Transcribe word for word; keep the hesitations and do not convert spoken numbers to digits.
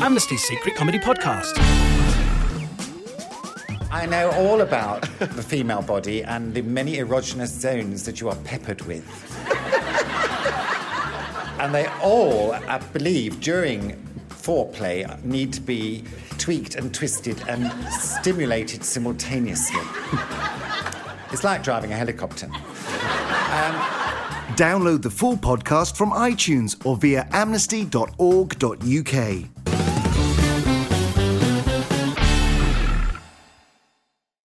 Amnesty's secret comedy podcast. I know all about the female body and the many erogenous zones that you are peppered with. And they all, I believe, during foreplay, need to be tweaked and twisted and stimulated simultaneously. It's like driving a helicopter. Um, Download the full podcast from iTunes or via amnesty dot org dot U K.